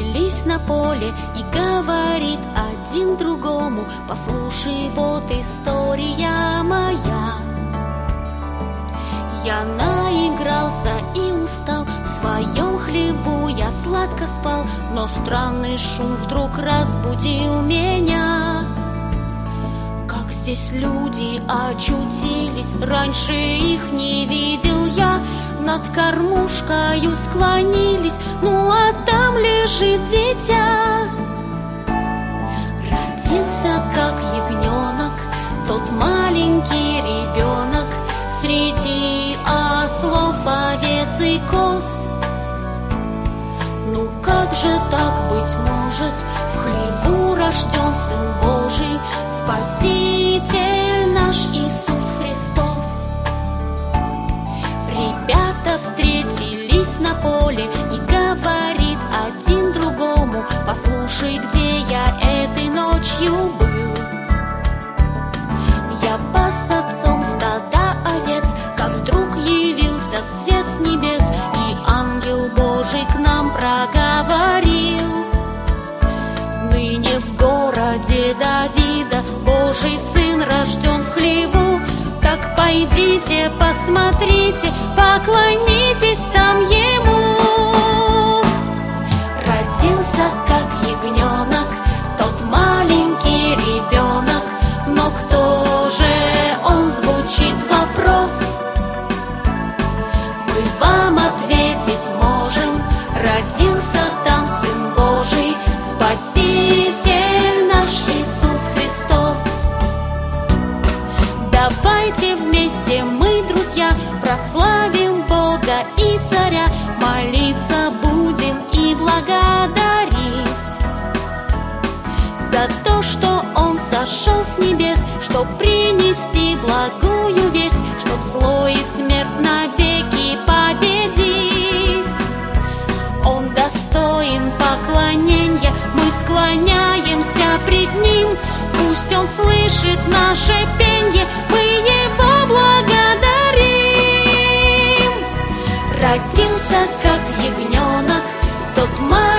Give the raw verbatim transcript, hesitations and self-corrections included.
встретились на поле, и говорит один другому: послушай, вот история моя. Я наигрался и устал, в своем хлеву я сладко спал, но странный шум вдруг разбудил меня. Как здесь люди очутились, раньше их не видел я. Над кормушкою склонились, ну а там лежит дитя. Родился как ягненок тот маленький ребенок среди ослов, овец и коз. Ну как же так быть может? В хлеву рожден Сын Божий, Спаситель наш Иисус Христос. Ребята встретились на поле, и говорит один другому: послушай, где я этой ночью был. Я пас отцом стада овец, как вдруг явился свет с небес, и ангел Божий к нам проговорил: ныне в городе Давида Божий Сын рожден в хлеву. Так пойдите, посмотрите, поклонитесь там Ему. Родился как ягненок тот маленький ребенок, но кто же он, звучит вопрос. Мы вам ответить можем: родился там Сын Божий, Спаситель наш Иисус Христос. Давайте вместе мы, друзья, прославим Бога и Царя, молиться будем и благодарить за то, что Он сошел с небес, чтоб принести благую весть, чтоб зло и смерть навеки победить. Он достоин поклонения, мы склоняемся пред Ним. Пусть Он слышит наше пенье, мы Его благодарим. Родился как ягненок тот маленький